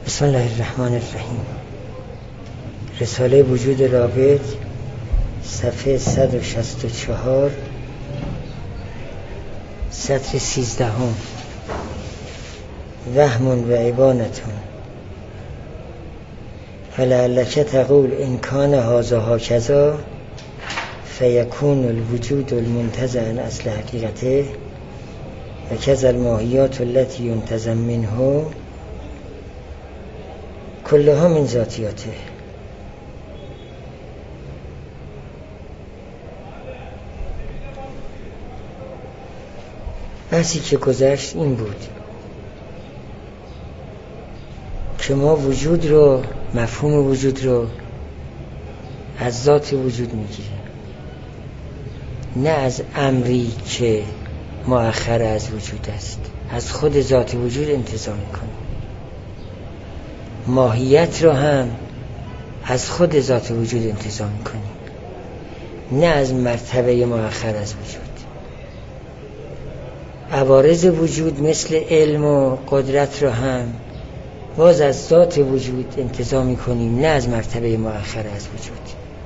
بسم الله الرحمن الرحیم. رساله وجود رابط، صفحه 164، سطر 13. وهم و عبانتون فلعلک تقول ان کان هذا هکذا فیکون الوجود المنتزع عن اصل حقیقته و کذا الماهیات التي ينتزع منه کلها من ذاتیاته. بحثی که گذشت این بود که ما وجود رو، مفهوم وجود رو از ذات وجود میگیریم، نه از امری که مؤخر از وجود است. از خود ذات وجود انتزاع میکنیم. ماهیت رو هم از خود ذات وجود انتزاع میکنیم، نه از مرتبه مؤخر از وجود. عوارض وجود مثل علم و قدرت رو هم باز از ذات وجود انتزاع میکنیم، نه از مرتبه مؤخر از وجود.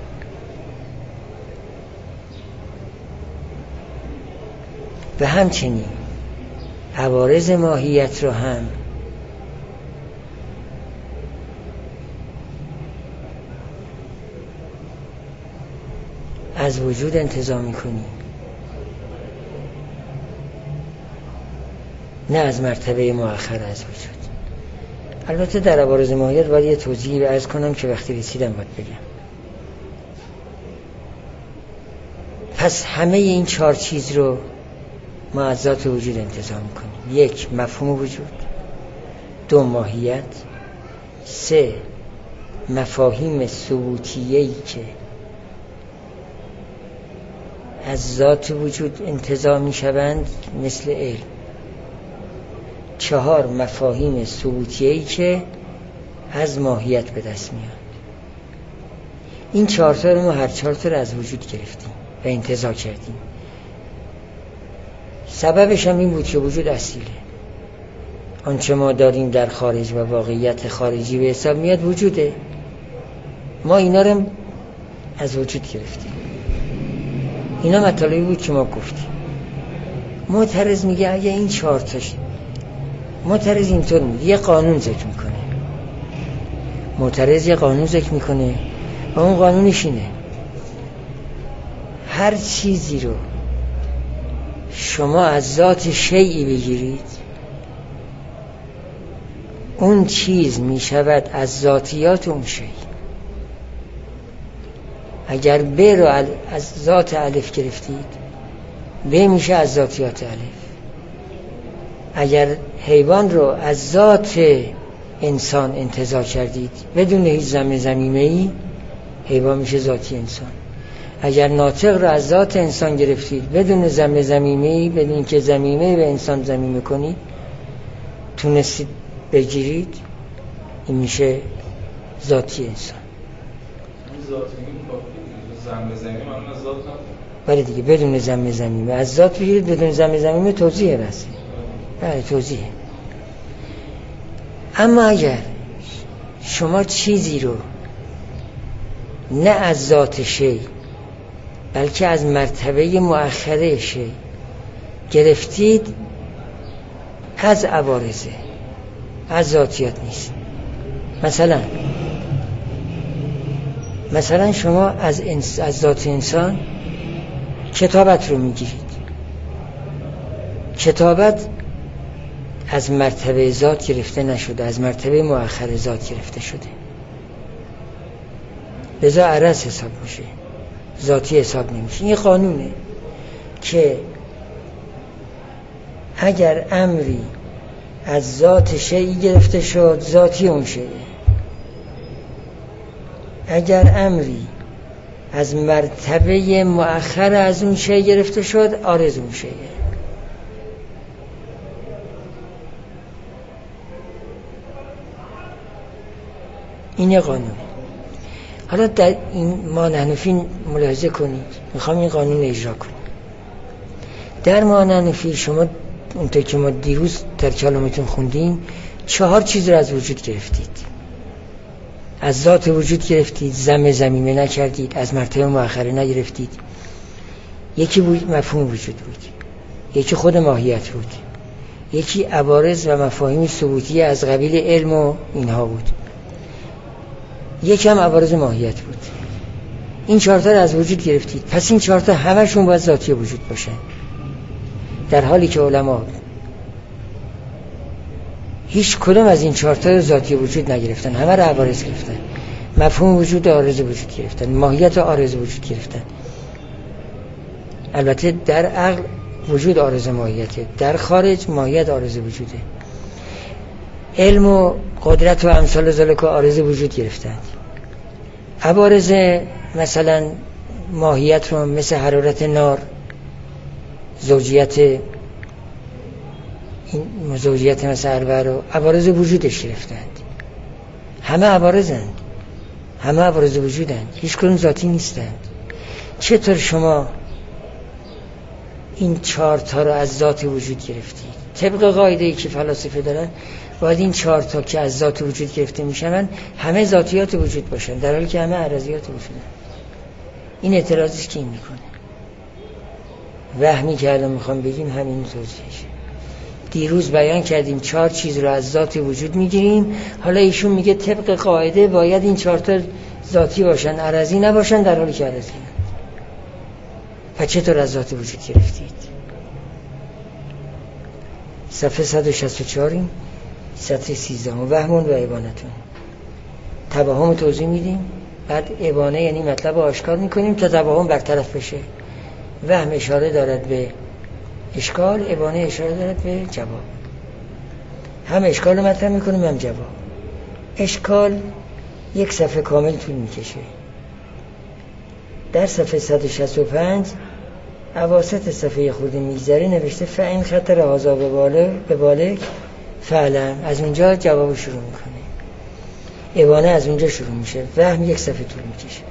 و همچنین عوارض ماهیت رو هم از وجود انتزاع میکنیم، نه از مرتبه مؤخر از وجود. البته در عوارض ماهیت باید یه توضیحی عرض کنم که وقتی رسیدم باید بگم. پس همه این 4 چیز رو ما از ذات وجود انتزاع میکنیم. 1 مفهوم وجود، 2 ماهیت، 3 مفاهیم ثبوتیه‌ای که از ذات وجود انتزاع میشوند مثل علم، 4 مفاهیم ثبوتیه‌ای که از ماهیت به دست میاد. این 4 تا رو ما هر 4 تا رو از وجود گرفتیم و انتزاع کردیم. سببش هم این بود که وجود اصیله. آنچه ما داریم در خارج و واقعیت خارجی به حساب میاد وجوده. ما اینا رو از وجود گرفتیم. اینا مطالبی بود که ما گفتیم. معترض میگه اگه این 4 تاش، معترض اینطور میگه یه قانون ذکر میکنه. معترض یه قانون ذکر میکنه و اون قانونش اینه: هر چیزی رو شما از ذات شیئی بگیرید، اون چیز میشود از ذاتیات اون شیء. اگر ب رو از ذات الف گرفتید، ب میشه از ذاتیات الف. اگر حیوان رو از ذات انسان انتزاع کردید بدون هیچ ضمیمه‌ای، حیوان میشه ذاتی انسان. اگر ناطق رو از ذات انسان گرفتید بدون ضمیمه‌ای، بدون که ضمیمه به انسان ضمیمه کنید، تونستید بگیرید، این میشه ذاتی انسان. بله دیگه، بدون ضمیمه از ذات بگیرید، بدون ضمیمه توضیحه بس. بله توضیحه. اما اگر شما چیزی رو نه از ذات شی بلکه از مرتبه مؤخره شی گرفتید، از عوارضه، از ذاتیات نیست. مثلا شما از ذات انسان کتابت رو میگیرید. کتابت از مرتبه ذات گرفته نشده، از مرتبه مؤخر ذات گرفته شده، لذا عرض حساب میشه، ذاتی حساب نمیشه. این قانونه که اگر امری از ذات شیئی گرفته شد، ذاتی اون شیء. اگر امری از مرتبه مؤخر از اون شیء گرفته شد، عارض اون شیء. این قانونه. حالا در این مانحنفی ملاحظه کنید، میخوام این قانون اجرا کنید. در مانحنفی شما اونطور که ما دیروز در کلامتون خوندیم 4 چیز رو از وجود گرفتید. از ذات وجود گرفتید، زمینه نکردید، از مرتبه مؤخره نگرفتید. یکی مفهوم وجود بود، یکی خود ماهیت بود، یکی عوارض و مفاهیم ثبوتی از قبیل علم و اینها بود، یکی هم عوارض ماهیت بود. این 4 تا رو از وجود گرفتید، پس این 4 تا همشون باید ذاتی وجود باشن، در حالی که علما هیچ کدوم از این 4 تا ذاتی وجود نگرفتن، همه رو عوارض گرفتن. مفهوم وجود عارض وجود گرفتن، ماهیت عارض وجود گرفتن. البته در عقل وجود عارض ماهیته، در خارج ماهیت عارض وجوده. علم و قدرت و امثال ذالک عارض وجود گرفتند. عوارض مثلا ماهیت رو مثل حرارت نار، زوجیت مثل اربع رو عوارض وجودش گرفتند. همه عوارضند، همه عوارض وجودند، هیچ کدوم ذاتی نیستند. چطور شما این 4 تا رو از ذات وجود گرفتید؟ طبق قاعده‌ای که فلاسفه دارن باید این 4 تا که از ذات وجود گرفته میشن همه ذاتیات وجود باشن، در حالی که همه عرضیات وجودن. این اعتراضی که این میکنه، وهمی که الان میخوام بگیم همین توضیحشه. دیروز بیان کردیم 4 چیز رو از ذات وجود میگیریم، حالا ایشون میگه طبق قاعده باید این 4 تا ذاتی باشن، عرضی نباشن، در حالی که عرضی نه. پس چطور از ذات وجود گرفتید؟ صفحه 164 سطر 13 وهمون و ابانتون. توهم توضیح میدیم، بعد ابانه یعنی مطلب آشکار میکنیم تا توهم برطرف بشه. وهم اشاره دارد به اشکال، ابانه اشاره دارد به جواب. هم اشکال رو مطرح میکنیم هم جواب. اشکال 1 صفحه کامل طول میکشه. در صفحه 165 اواسط صفحه خود میگذری نوشته فاین خطر هذا به بالغ فعلا. از اونجا جواب شروع میکنه، ابانه از اونجا شروع میشه، وهم 1 صفحه طول میکشه.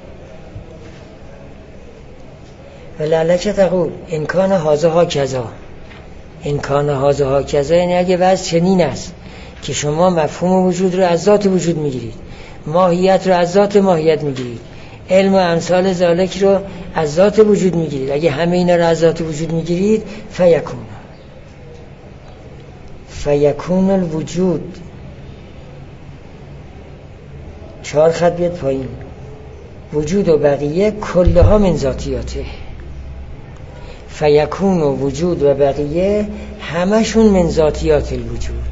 ولعلک تقول امکان هذا ها کذا، امکان هذا ها کذا یعنی اگه وضع چنین است که شما مفهوم وجود رو از ذات وجود میگیرید، ماهیت رو از ذات ماهیت میگیرید، علم و امثال ذالک رو از ذات وجود میگیرید، اگه همه اینا رو از ذات وجود میگیرید فیکون الوجود 4 خط بیاد پایین، وجود و بقیه کلها من ذاتیاته. فیکون و وجود و بقیه همشون من ذاتیات الوجود.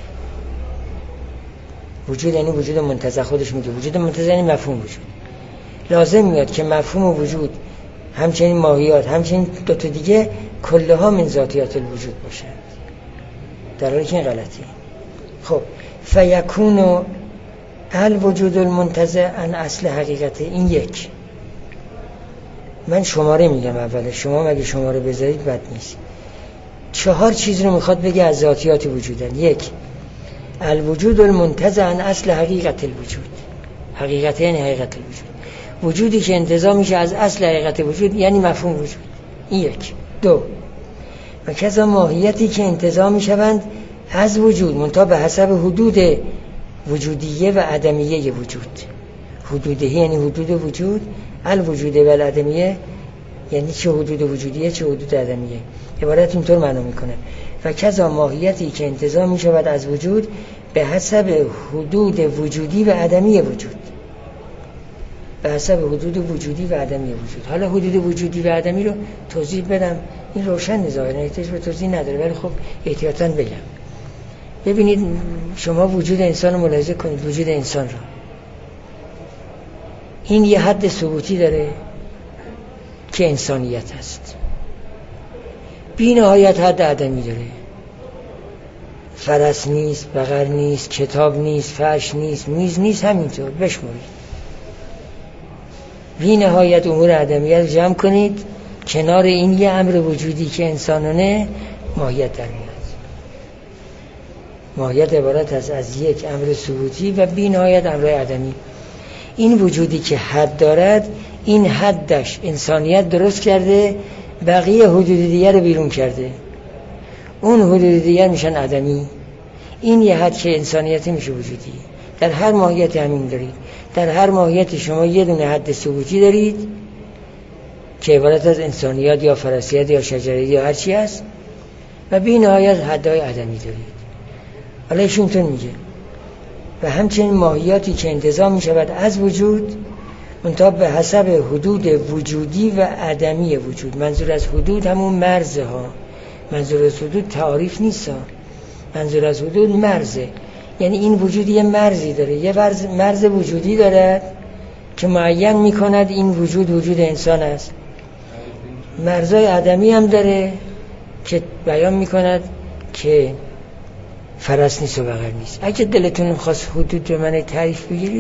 وجود یعنی وجود منتزه، خودش میگه وجود منتزه یعنی مفهوم وجود. لازم میاد که مفهوم وجود همچنین ماهیات همچنین 2 تا دیگه کلها من ذاتیات الوجود باشند، در حالی که این غلطی. خب فیکون الوجود المنتزه ان اصل حقیقته. این 1. من شماره میگم اوله، شما مگه شماره بذارید بد نیست. 4 چیز رو میخواد بگه از ذاتیات وجودن. 1 الوجود المنتزه ان اصل حقیقت الوجود. حقیقت یعنی حقیقت الوجود، وجودی که انتزاع میشه از اصل حقیقت وجود یعنی مفهوم وجود. این 1. 2 و کذا ماهیتی که انتزاع میشوند از وجود منتها به حسب حدود وجودیه و عدمیه وجود. حدودیه یعنی حدود وجود، الوجوده و العدمیه یعنی چه حدود وجودیه چه حدود عدمیه. عبارت اینطور معنا میکنه و کذا ماهیتی که انتزاع میشود از وجود به حسب حدود وجودی و عدمی وجود. به حسب حدود وجودی و عدمی وجود. حالا حدود وجودی و عدمی رو توضیح بدم، این روشن ظاهرا احتیاج به توضیح نداره، ولی خب احتیاطاً بگم. ببینید شما وجود انسان رو ملاحظه کنید، وجود انسان رو، این یه حد ثبوتی داره که انسانیت هست، بی نهایت حد عدمی داره. فرس نیست، بقر نیست، کتاب نیست، فرش نیست، میز نیست، همینطور بشمارید. بی نهایت امور عدمیت رو جمع کنید، کنار این یه امر وجودی که انسانانه ماهیت در میاد. ماهیت عبارت از 1 امر ثبوتی و بی نهایت امر عدمی. این وجودی که حد دارد، این حدش انسانیت درست کرده، بقیه حدود دیگر رو بیرون کرده، اون حدود دیگر میشن عدمی. این یه حد که انسانیت میشه وجودی، در هر ماهیت همین دارید. در هر ماهیت شما یه دونه حد ثبوتی دارید که عبارت از انسانیت یا فراسیت یا شجریت یا هر چی هست و بی نهایت حدهای عدمی دارید. حالا ایشون تون میگه و همچنین ماهیاتی که انتزاع می شود از وجود منتها به حسب حدود وجودی و عدمی وجود. منظور از حدود همون مرزه ها، منظور از حدود تعریف نیست، منظور از حدود مرزه. یعنی این وجود یه مرزی داره، یه مرز وجودی داره که معین می کند این وجود انسان است. مرزای عدمی هم داره که بیان می کند که فرس نیست و بغل نیست. اگه دلتون خواست حدود رو من تعریف بگیرید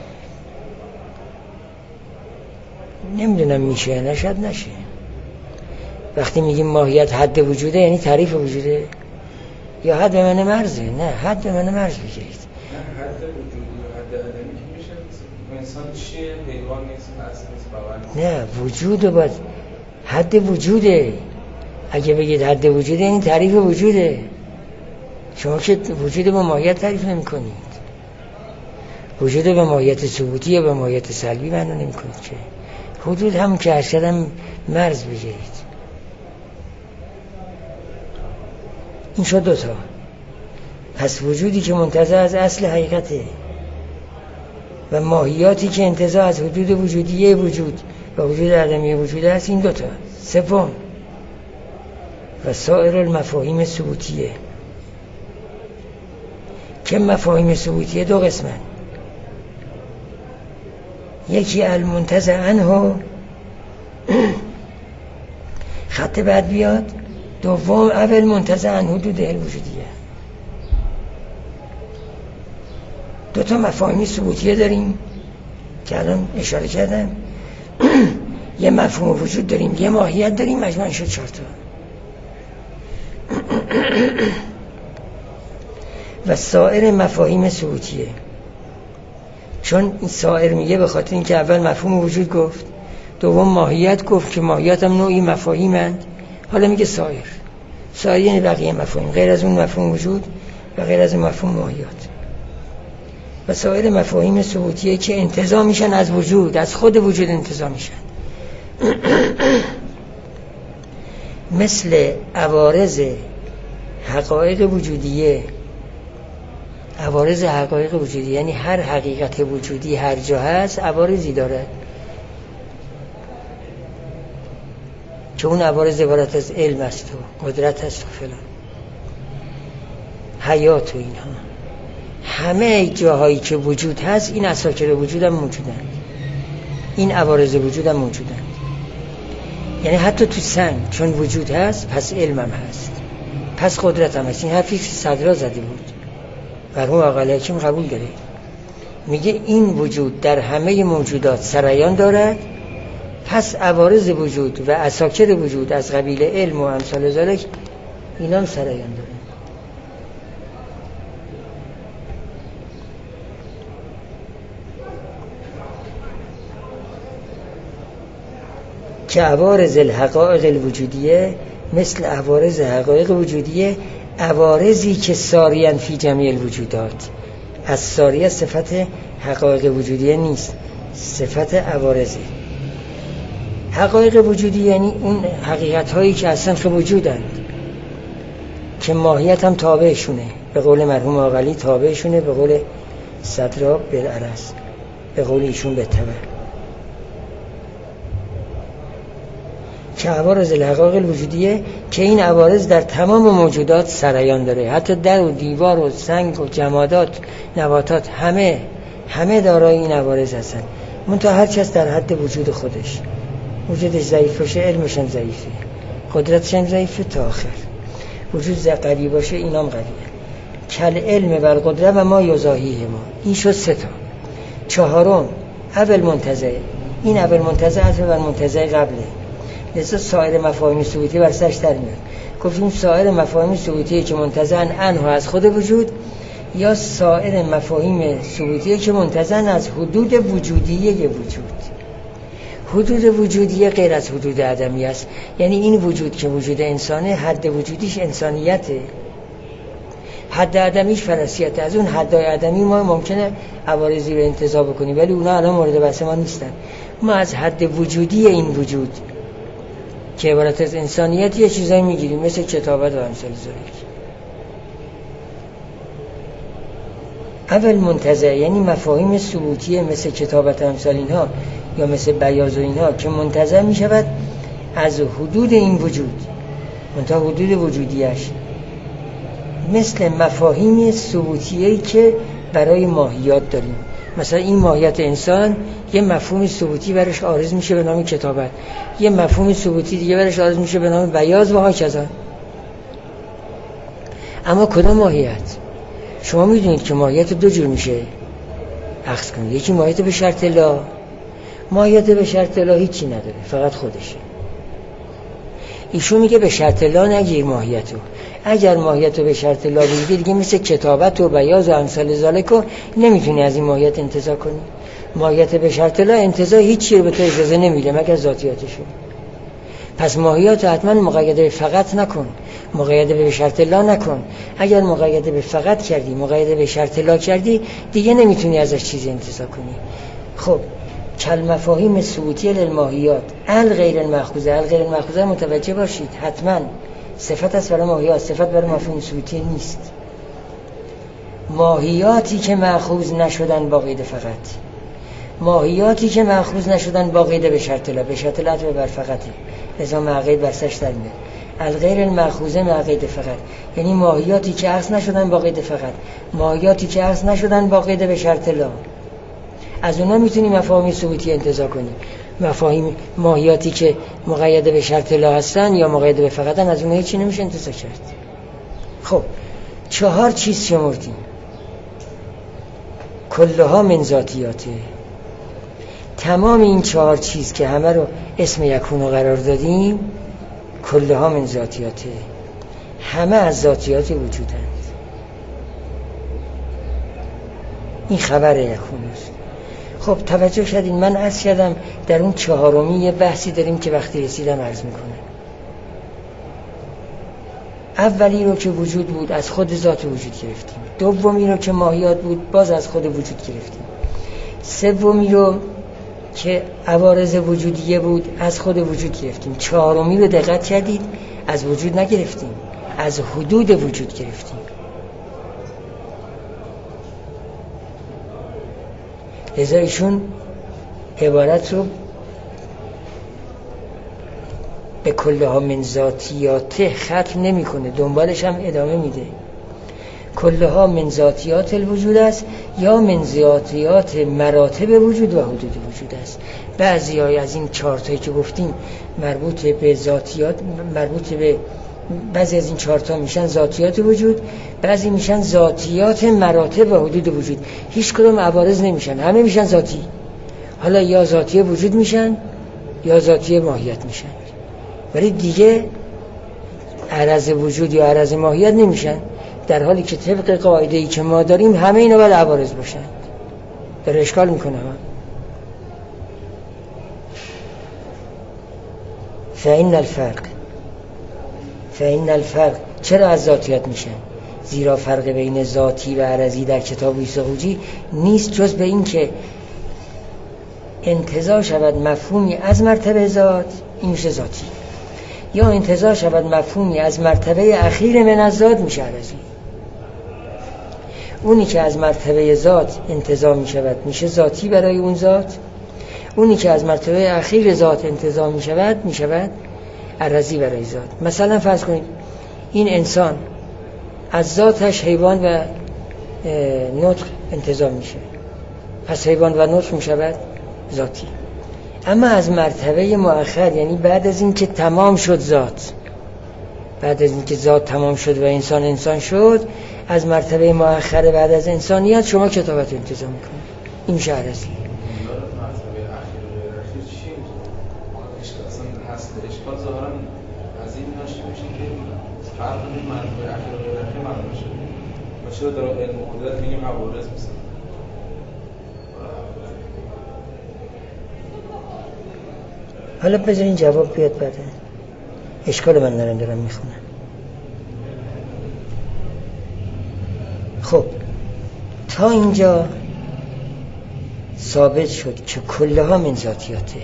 نمیدونم میشه نشد نشه. وقتی میگیم ماهیت حد وجوده یعنی تعریف وجوده یا حد به من مرزه؟ نه، حد به من مرز بگیرید. حد وجودی و حد عدمی که میشه انسان چیه؟ حیوان نیست، اصل نیست، بغل نیست. نه، وجود باید حد وجوده. اگه بگید حد وجوده یعنی تعریف وجوده. شما که وجود با ماهیت تعریف نمی کنید. وجود به ماهیت ثبوتی یا به ماهیت سلبی معنی نمی کنید که حدود هم که ارشدم مرز بگیرید. این شد دوتا. پس وجودی که منتزع از اصل حقیقته و ماهیاتی که انتزاع از حدود وجودیه وجود و وجود عدمی وجود است. این دوتا. سوم و سایر المفاهیم ثبوتیه که مفاهیم ثبوتیه دو قسمه. یکی المنتزع عنه خط بعد بیاد. دوم اول منتزع عن حدود الوجودیه. دو تا مفاهیم ثبوتیه داریم که الان اشاره کردم. یه مفهوم وجود داریم، یه ماهیت داریم، مجموعاً شد 4 تا. و سایر مفاهیم ثبوتیه. چون این سایر میگه به خاطر اینکه اول مفهوم وجود گفت، دوم ماهیت گفت که ماهیت هم نوعی مفاهیمند. حالا میگه سایر. سایر یعنی بقیه مفاهیم غیر از اون مفهوم وجود و غیر از مفهوم ماهیت. و سایر مفاهیم ثبوتیه که انتزاع میشن از وجود، از خود وجود انتزاع میشن. مثل عوارض حقایق وجودیه. عوارض حقایق وجودی یعنی هر حقیقت وجودی هر جا هست عوارضی داره که اون عوارض عبارت از علم است و قدرت است و فلان، حیات و اینها. همه جاهایی که وجود هست این اساکر وجود هم موجودن، این عوارض وجود هم موجودن. یعنی حتی تو سنگ چون وجود هست پس علم هم هست، پس قدرت هم هست. این حرفی که صدرا زده بود مرحوم آقای حکیم قبول داره. میگه این وجود در همه موجودات سرایان دارد، پس عوارض وجود و اساکر وجود از قبیل علم و امثال ذالک اینا هم سرایان دارد. که عوارض الحقائق الوجودیه مثل عوارض حقایق وجودیه، عوارضی که ساریان فی جمیع الوجودات. از ساریه صفت حقایق وجودیه نیست، صفت عوارضه. حقایق وجودی یعنی اون حقیقت هایی که اصلا که وجودند که ماهیت هم تابعشونه. به قول مرحوم آقلی تابعشونه، به قول صدرا بالعرض، به قول ایشون به تبع. که عوارض الحقایق الوجودیه که این عوارض در تمام موجودات سرایان داره، حتی در و دیوار و سنگ و جمادات نباتات همه دارای این عوارض هستن. منتها هر کس در حد وجود خودش. وجودش ضعیف باشه علمش هم ضعیفه، قدرتش هم ضعیفه تا آخر. وجود قوی باشه اینام قویه. کل علم بر قدرت و ما یضاهیه ما. این شد 3 تا. 4م اول منتزع. این اول منتزع عطف بر منتزع قبله، لذا سایر مفاهیم ثبوتی بر سرش در میاد. گفتیم سایر مفاهیم ثبوتی که منتزعن عنه از خود وجود، یا سایر مفاهیم ثبوتی که منتزعن از حدود وجودیه وجود. حدود وجودیه غیر از حدود عدمی است. یعنی این وجود که وجود انسانه حد وجودیش انسانیته، حد عدمیش فرضیت. از اون حدای عدمی ما ممکنه عوارضی رو انتزاع بکنیم، ولی اونا الان مورد بحث ما نیستن. ما از حد وجودی این وجود که عبارت از انسانیت یه چیزایی میگیریم، مثل کتابت و امثال ذالک. اول منتزع یعنی مفاهیم ثبوتیه مثل کتابت و امثال اینها یا مثل بیاض و اینها که منتزع میشود از حدود این وجود، منتها حدود وجودیش، مثل مفاهیم ثبوتیه‌ای که برای ماهیات داریم. مثلا این ماهیت انسان یه مفهوم ثبوتی برش عارض میشه به نام کتابت، یه مفهوم ثبوتی دیگه برش عارض میشه به نام بیاض و هاکذا. اما کدام ماهیت؟ شما میدونید که ماهیت دو جور میشه اخذ کنید. یکی ماهیت به شرط لا، ماهیت به شرط لا هیچی نداره، فقط خودشه. ایشون میگه به شرط لا نگیر ماهیتو. اگر ماهیتو به شرط لا بگیری دیگه مثل کتابت و بیاض و امثال ذالک نمیتونی از این ماهیت انتزاع کنی. ماهیت به شرط لا انتزاع هیچی رو به تو اجازه نمیده مگر ذاتیاتشو. پس ماهیت حتما مقید به فقط نکن، مقید به شرط لا نکن. اگر مقید به فقط کردی، مقید به شرط لا کردی، دیگه نمیتونی ازش چیزی انتزاع کنی. خب کل مفاهیم ثبوتیه للماهیات الغیر المأخوذه. الغیر المأخوذه متوجه باشید حتما صفت است برای ماهیات، صفت برای مفهوم ثبوتی نیست. ماهیاتی که مأخوذ نشدن با قید فقط، ماهیاتی که مأخوذ نشدن با قید به شرط لا، به شرط لا بر فقطه، لذا معقید برسش در میاد. الغیر المأخوذه معقید فقط یعنی ماهیاتی که اخذ نشدن با قید فقط، ماهیاتی که اخذ نشدن با قید به شرط لا. از اونا میتونی مفاهیم ثبوتی انتزاع کنی. مفاهیم ماهیاتی که مقید به شرط لا هستن یا مقید به فقطن، از اونها هیچی نمیشه انتزاع کرد. خب 4 چیز شمردیم، کلها من ذاتیاته. تمام این 4 چیز که همه رو اسم یکونو قرار دادیم کلها من ذاتیاته، همه از ذاتیات وجودند. این خبر یکونوست. خب توجه کردین من عرض کردم در اون 4می یه بحثی داریم که وقتی رسیدم عرض میکنم. اولی رو که وجود بود از خود ذات وجود گرفتیم، دومی رو که ماهیات بود باز از خود وجود گرفتیم، سومی رو که عوارض وجودیه بود از خود وجود گرفتیم، 4می رو دقت کردید از وجود نگرفتیم، از حدود وجود گرفتیم. لذا ایشون عبارت رو به کلها من ذاتیاته ختم نمی کنه، دنبالش هم ادامه میده. کلها من ذاتیات الوجود است یا من ذاتیات مراتب وجود و حدود وجود است. بعضی های از این 4 تایی که گفتیم مربوط به ذاتیات، مربوط به بعضی از این 4 تا میشن ذاتیات وجود، بعضی میشن ذاتیات مراتب و حدود وجود. هیچ کدوم عوارض نمیشن، همه میشن ذاتی. حالا یا ذاتی وجود میشن یا ذاتی ماهیت میشن، ولی دیگه عرض وجود یا عرض ماهیت نمیشن، در حالی که طبق قاعده‌ای که ما داریم همه اینا باید عوارض باشن. داره اشکال میکنه هم. فإن الفرق چرا از ذاتیات میشن؟ زیرا فرق بین ذاتی و عرضی در کتاب ایساقوجی نیست جز به این که انتزاع شود مفهومی از مرتبه ذات، این میشه ذاتی، یا انتزاع شود مفهومی از مرتبه اخیر من از ذات، میشه عرضی. اونی که از مرتبه ذات انتزاع میشود میشه ذاتی برای اون ذات، اونی که از مرتبه اخیر ذات انتزاع میشود عرضی برای ذات. مثلا فرض کنید این انسان از ذاتش حیوان و نطق انتزاع میشه، پس حیوان و نطق میشود ذاتی. اما از مرتبه مؤخر، یعنی بعد از این که تمام شد ذات، بعد از این که ذات تمام شد و انسان شد، از مرتبه مؤخر بعد از انسانیت شما کتابت انتزاع میکنید، این میشه عرضی. اشکال ظاهرا از این ناشی میشه که فرق بین مرتبه اخیر و غیر اخیر معلوم میشه. ما چرا در علم و قدرت میگیم عوارض میسن؟ حالا بذارین جواب بیاد بعد. اشکال من دارم میخونم. خب تا اینجا ثابت شد که کلها من ذاتیاته.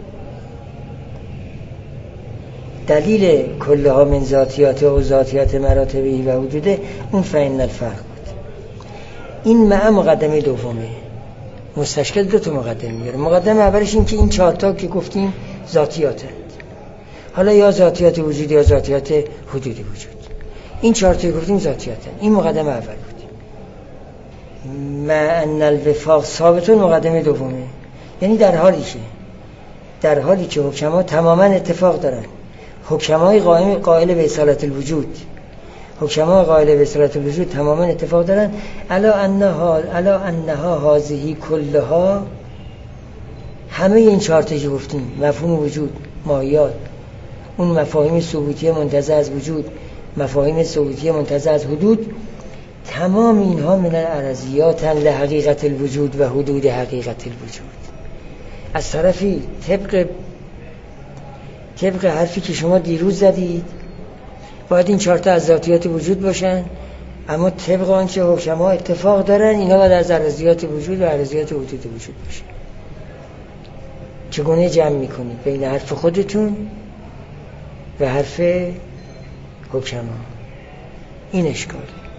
دلیل کلها من ذاتیاته و ذاتیات مراتبی و وجوده اون فإن الفرق بود. این مع مقدمه دومه، مستشکل دو تا مقدمه میاره. مقدمه اولش این که این 4 تا که گفتیم ذاتیاتند، حالا یا ذاتیات وجود یا ذاتیات حدود وجود، این 4 تا گفتیم ذاتیاتند. این مقدمه اول بود. مع ان الوفاق ثابتون مقدمه دومه، یعنی در حالی که حکما تماما اتفاق دارن، حکمای قائل به اصالت الوجود، حکما قائل به اصالت الوجود تماما اتفاق دارن الا انها هذه کلها، همه این 4 تا که گفتیم، مفهوم وجود، ماهیات، اون مفاهیم ثبوتی منتزع از وجود، مفاهیم ثبوتی منتزع از حدود، تمام اینها من الارضیات لحقیقت الوجود و حدود حقیقت الوجود. از طرفی طبق حرفی که شما دیروز زدید باید این 4 تا از ذاتیات وجود باشن، اما طبق آنچه حکما اتفاق دارن اینا باید از ارضیات وجود و ارضیات حدود وجود باشن. چگونه جمع میکنید بین حرف خودتون و حرف حکما؟ این اشکال.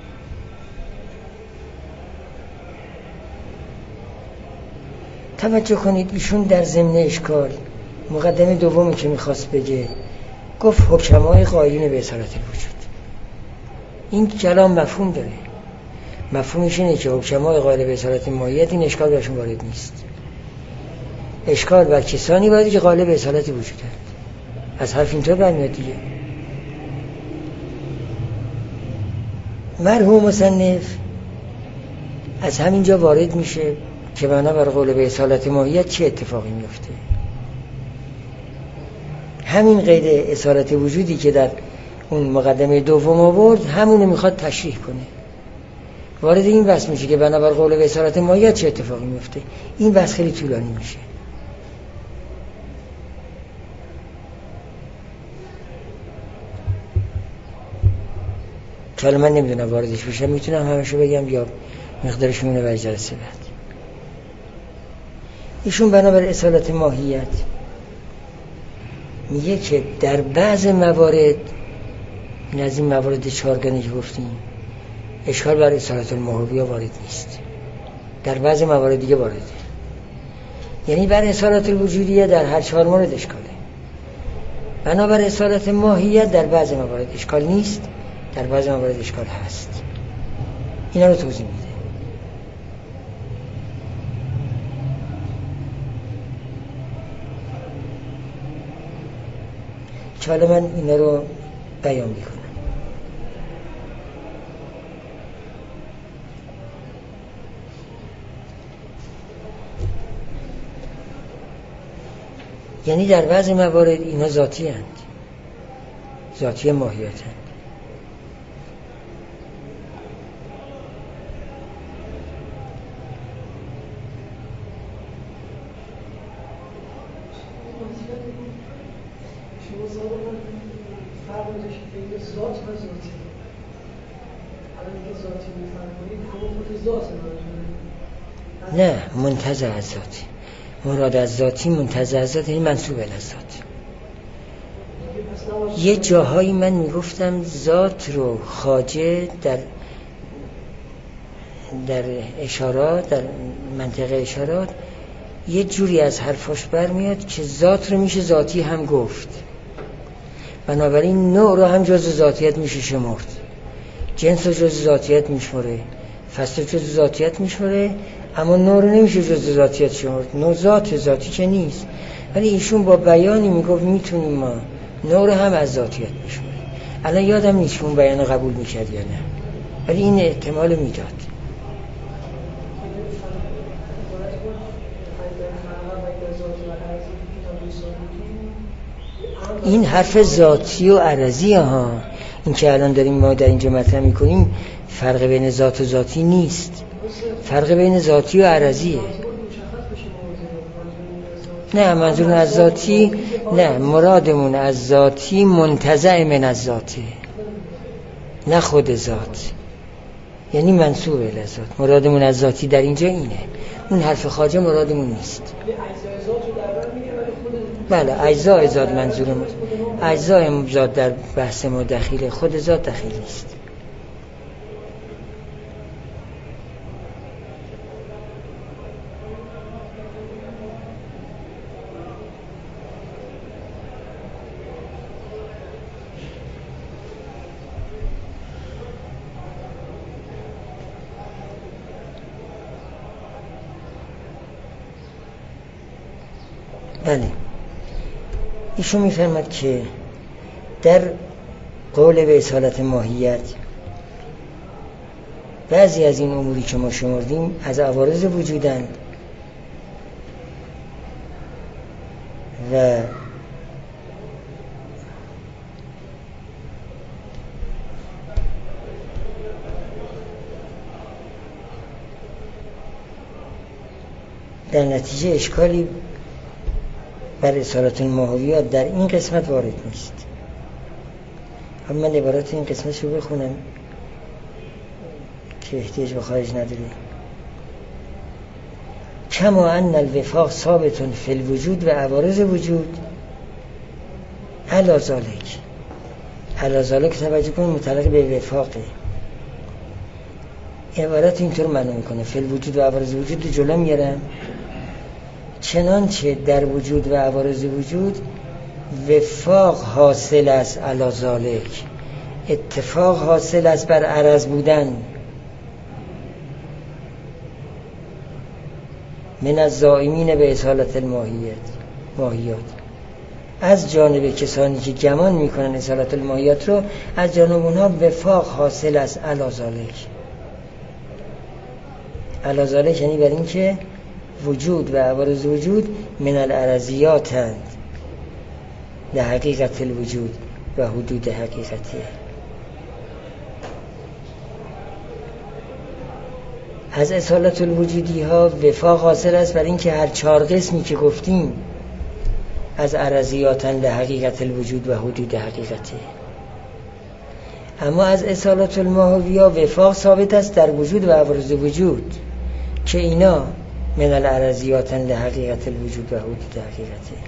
توجه کنید ایشون در ضمن اشکال مقدمه دومی که میخواست بگه گفت حکمای قائلین به اصالت الوجود. این کلام مفهوم داره، مفهومش اینه که حکمای قائل به اصالت ماهیت این اشکال برشون وارد نیست. اشکال بر کسانی باید که قائل به اصالت وجود هست. از حرف اینطور برمیاد دیگه. مرحوم مصنف از همینجا وارد میشه که بنابر قول به اصالت ماهیت چه اتفاقی میفته. همین قید اصالت وجودی که در اون مقدمه دوم آورد همونو میخواد تشریح کنه. وارد این بحث میشه که بنابر قول به اصالت ماهیت چه اتفاقی میفته. این بحث خیلی طولانی میشه. که من نمیدونم واردش بشم، میتونم همشو بگم یا مقدارش میمونه برای جلسه بعد. ایشون بنابر اصالت ماهیت میگه که در بعض موارد، این از این موارد 4 گانه که گفتیم، اشکال بر اصالت الماهویه وارد نیست، در بعض موارد دیگه وارده. یعنی بر اصالت الوجودیه در هر 4 مورد اشکاله. بنابر اصالت ماهیت در بعض موارد اشکال نیست، در بعض موارد اشکال هست. اینا رو توضیح میده. حالا من اینا رو بیان میکنم. یعنی در بعض موارد اینا ذاتی هستند، ذاتی ماهیت هستند. نه، منتزع از ذاتی، مراد از ذاتی منتزع از ذاتی، یعنی منسوب الی ذاتی. یه جاهایی من میگفتم ذات رو خواجه در اشارات، در منطقه اشارات یه جوری از حرفاش برمیاد که ذات رو میشه ذاتی هم گفت، بنابراین نوع رو هم جز ذاتیت میشه شمرد، جنس رو جز ذاتیت میشمره، فصل جز ذاتیت میشمره، اما نوع رو نمیشه جز ذاتیت شمرد. نوع ذاتی که نیست، ولی ایشون با بیانی میگفت میتونیم ما نوع رو هم از ذاتیت بشمریم. الان یادم نیست اون بیان قبول میکرد یا نه، ولی این احتمال میداد. این حرف ذاتی و عرضی ها، این که الان داریم ما در اینجا مطرح میکنیم، فرق بین ذات و ذاتی نیست، فرق بین ذاتی و عرضیه. نه، منظور از ذاتی نه، مرادمون از ذاتی منتزع من از ذاته، نه خود ذات. یعنی منسوب الی ذات. مرادمون از ذاتی در اینجا اینه. اون حرف خواجه مرادمون نیست. بله اجزای ذات منظورم. اجزای ذات در بحث ما دخیله، خود ذات دخیل نیست. بله ایشون میفرماد که در قول به اصالت ماهیت بعضی از این اموری که ما شمردیم از عوارض وجودند و در نتیجه اشکالی بر اصالت الماهویات در این قسمت وارد نیست. اما من عبارات این قسمت رو بخونم که احتیاج به خارج نداره. کما ان الوفاق ثابت فی الوجود و عوارض وجود علی ذالک. علی ذالک توجه کنید متعلق به وفاقه. عبارت اینطور معنی میکنه فی الوجود و عوارض وجود جلو میارم چنانچه در وجود و عوارض وجود وفاق حاصل است علی ذالک، اتفاق حاصل است بر عرض بودن من از زائمین به اصالت الماهیات، از جانب کسانی که گمان میکنن اصالت الماهیات رو، از جانب اونها وفاق حاصل است علی ذالک. علی ذالک یعنی بر این که وجود و عوارض وجود من الارضیات هست لحقیقت الوجود و حدود حقیقته. از اصالت الوجودی ها وفاق حاصل است بر این که هر 4 قسمی که گفتیم از ارضیات لحقیقت الوجود و حدود حقیقته. اما از اصالت الماهویه وفاق ثابت است در وجود و عوارض وجود که اینا من الارضیات لحقیقت الوجود و حدود حقیقته.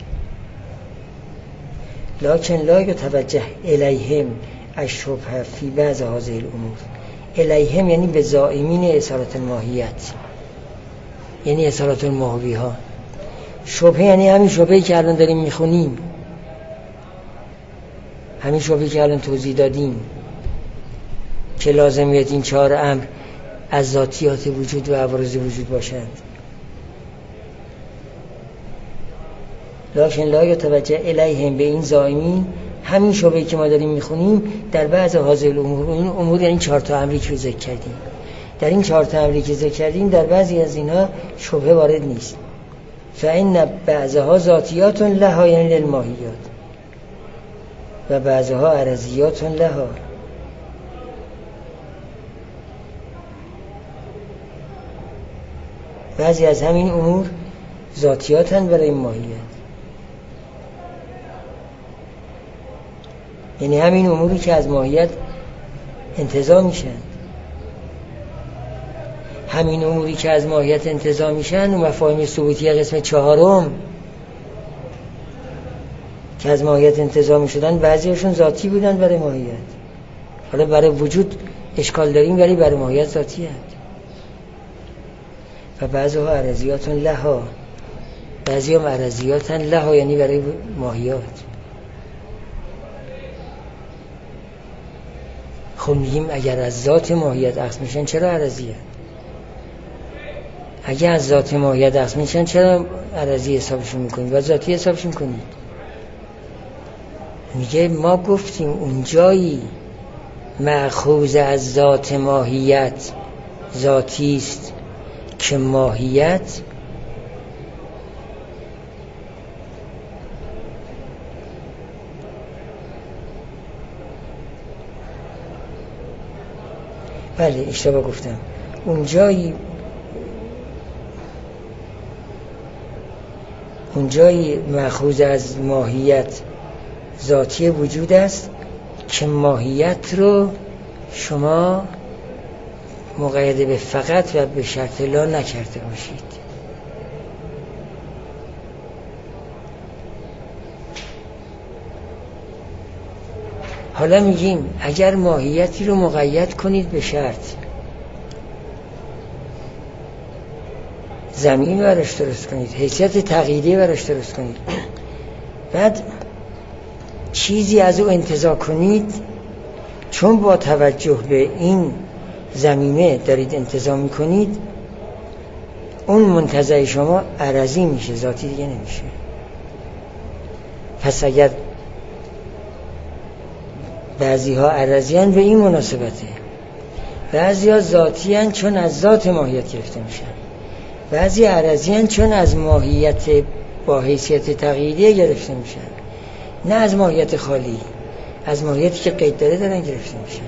لکن لا یتوجه الیهم الشبهه فی بعض هذه الامور. الیهم یعنی به زائمین اصالت الماهیت، یعنی اصالت الماهویه ها. شبهه یعنی همین شبهه‌ای که الان داریم میخونیم، همین شبهه‌ای که الان توضیح دادیم که لازمیت این 4 امر از ذاتیات وجود و عوارض وجود باشند. لکن لا یتوجه الیهم، به این زائمین همین شبهه‌ای که ما داریم میخونیم در بعض هذه الامور. این امور یعنی 4 تا امری که ذکر کردیم. در این 4 تا امری که ذکر کردیم در بعضی از اینها شبهه وارد نیست. فإن بعضها ذاتیات لها یعنی للماهیات و بعضها ارضیات لها. بعضی از همین امور ذاتیاتن برای ماهیت، یعنی همین اموری که از ماهیت انتزاع میشن. همین اموری که از ماهیت انتزاع میشن و مفاهیم ثبوتیه قسم 4 که از ماهیت انتزاع میشدن بعضیشون ذاتی بودن برای ماهیت. حالا برای وجود اشکال داریم ولی برای ماهیت ذاتی هست. و بعضها ارضیات لها، بعضی هم ارضیات لها یعنی برای ماهیات. خب میگیم اگر از ذات ماهیت اخذ میشن چرا ارضیه؟ اگر از ذات ماهیت اخذ میشن چرا ارضی حسابشون میکنید و ذاتی حسابشون کنید؟ میگه ما گفتیم اون جایی مأخوذ از ذات ماهیت ذاتی است که ماهیت بله اشتباه گفتم. اون جایی مأخوذ از ماهیت ذاتی وجود است که ماهیت رو شما مقید به فقط و به شرط لا نکرده باشید. حالا میگیم اگر ماهیتی رو مقید کنید به شرط، زمین براش درست کنید، حیثیت تقییدی براش درست کنید، بعد چیزی از او انتزاع کنید، چون با توجه به این زمینه دارید انتزاع میکنید، اون منتزع شما عرضی میشه، ذاتی دیگه نمیشه. پس اگر بعضی ها عرضیان به این مناسبته، بعضی ها ذاتیان چون از ذات ماهیت گرفته میشن، بعضی عرضیان چون از ماهیت با حیثیت تقییدی گرفته میشن، نه از ماهیت خالی، از ماهیتی که قید داره دارن گرفته میشن.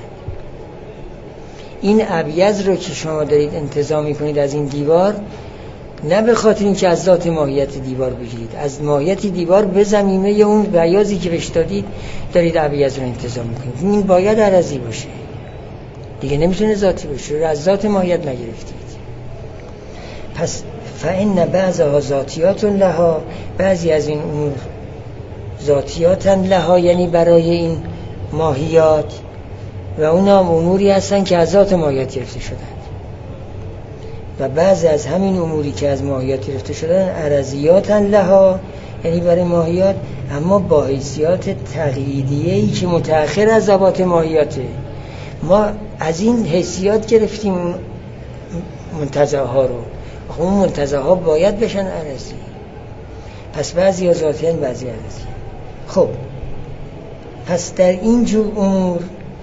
این ابیض رو که شما دارید انتزاع میکنید از این دیوار، نه به خاطر اینکه از ذات ماهیت دیوار بگیرید، از ماهیت دیوار به زمینه اون بیاضی که بهش دارید ابیض رو انتزاع میکنید. این باید عرضی باشه دیگه، نمیتونه ذاتی باشه، از ذات ماهیت نگرفتید. پس فإن بعضها ذاتیات لها، بعضی از این امور ذاتیات لها یعنی برای این ماهیات، و اونا هم اموری هستن که از ذات ماهیت گرفته شدن، و بعضی از همین اموری که از ماهیت گرفته شدن عرضیات لها یعنی برای ماهیات، اما با حیثیات تقییدیه‌ای که متأخر از ذوات ماهیاته. ما از این حیثیات گرفتیم منتزعها رو، اون منتزعها باید بشن عرضی. پس بعضی ها ذاتیان، بعضی عرضی. خب پس در این جور امور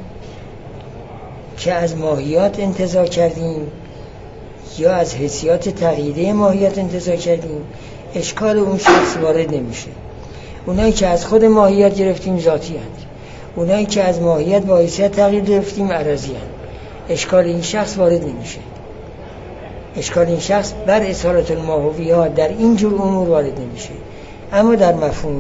که از ماهیات انتزاع کردیم یا از حیثیات تقییدی ماهیت انتزاع کردیم، اشکال اون شخص وارد نمیشه. اونایی که از خود ماهیت گرفتیم ذاتی هست، اونایی که از ماهیت با حیثیت تقیید گرفتیم عرضی هست. اشکال این شخص وارد نمیشه. اشکال این شخص بر اصالت الماهوی ها در این جور امور وارد نمیشه. اما در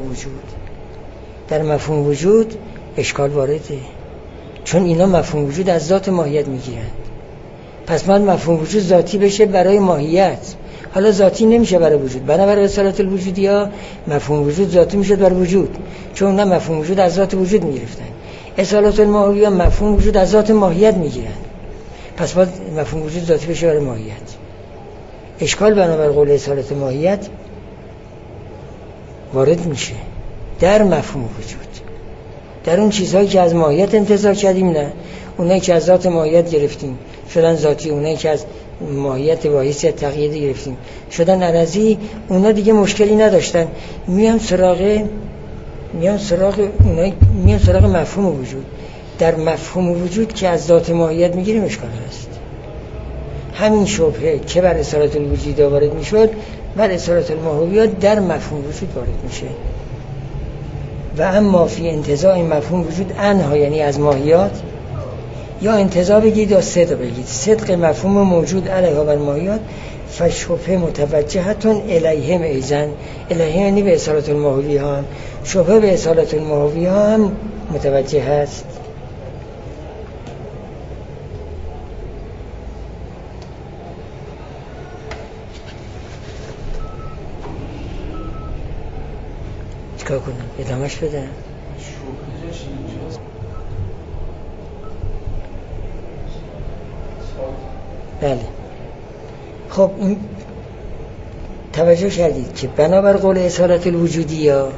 مفهوم وجود اشکال وارده، چون اینا مفهوم وجود از ذات ماهیت میگیرن. پس باید مفهوم وجود ذاتی بشه برای ماهیت، حالا ذاتی نمیشه برای وجود. بنابراین اصالت الوجودی ها مفهوم وجود ذاتی میشه برای وجود، چون اونا مفهوم وجود از ذات وجود میگرفتن. اصالت الماهوی ها مفهوم وجود از ذات ماهیت میگیرن، پس باید مفهوم وجود ذاتی بشه برای ماهیت. اشکال بنابر قول اصالت ماهیت وارد میشه در مفهوم وجود، در اون چیزهایی که از ماهیت انتزاع کردیم، نه اونایی که از ذات ماهیت گرفتیم شدن ذاتی، اونایی که از ماهیت و حیثیت تقییدی گرفتیم شدن عرضی. اونا دیگه مشکلی نداشتن، میان سراغ مفهوم وجود. در مفهوم وجود که از ذات ماهیت میگیریم اشکال هست. همین شبهه که بر اصالت الوجود وارد میشد، بر اصالت الماهویات در مفهوم وجود وارد میشه. و اما فی انتزاع مفهوم وجود انها یعنی از ماهیات، یا انتزاع بگید یا صدق بگید، صدق مفهوم موجود علیها بر ماهیات، فشبه متوجهتون الیهم ایزن، الیهم یعنی به اصالت الماهوی ها هم، شبه به اصالت الماهوی ها هم متوجه هست. چکار کنم؟ ادامهش بدم؟ بله. خب این توجه کردید که بنابر قول اصالت الوجودی ها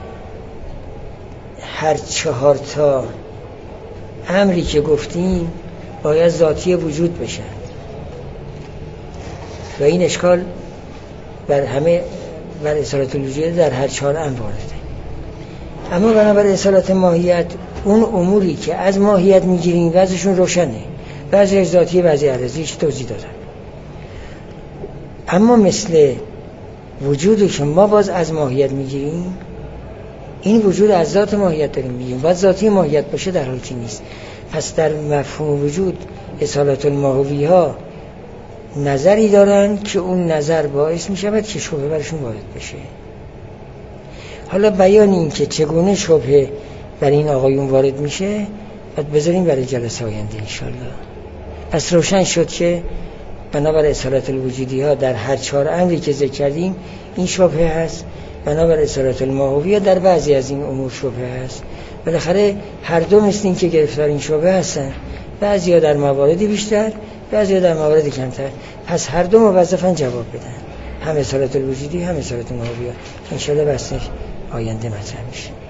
هر 4 تا امری که گفتیم باید ذاتی وجود بشن و این اشکال بر اصالت الوجودی در هر 4 امر وارده. اما بنابر اصالت ماهیت اون اموری که از ماهیت میگیریم وضعشون روشنه، بعضی از ذاتی بعضی عرضیش توضیح دادن. اما مثل وجودی که ما باز از ماهیت میگیریم، این وجود از ذات ماهیت داریم میگیم، باید ذاتی ماهیت باشه، در حالی که نیست. پس در مفهوم وجود اصالت الماهوی ها نظری دارن که اون نظر باعث میشود که شبهه برشون وارد بشه. حالا بیان این که چگونه شبهه بر این آقایون وارد میشه باید بذاریم برای جلسه آینده انشالله. پس روشن شد که بنابر اصالت الوجودی ها در هر 4 امری که ذکر کردیم این شبهه هست، بنابر اصالت الماهویه در بعضی از این امور شبهه هست. بالاخره هر دو مثل این که گرفتار این شبهه هستن، بعضیا در مواردی بیشتر، بعضیا در مواردی کمتر. پس هر دو موظفن جواب بدن، هم اصالت الوجودی هم اصالت الماهویه. انشاءالله بحث آینده مطرح میشه.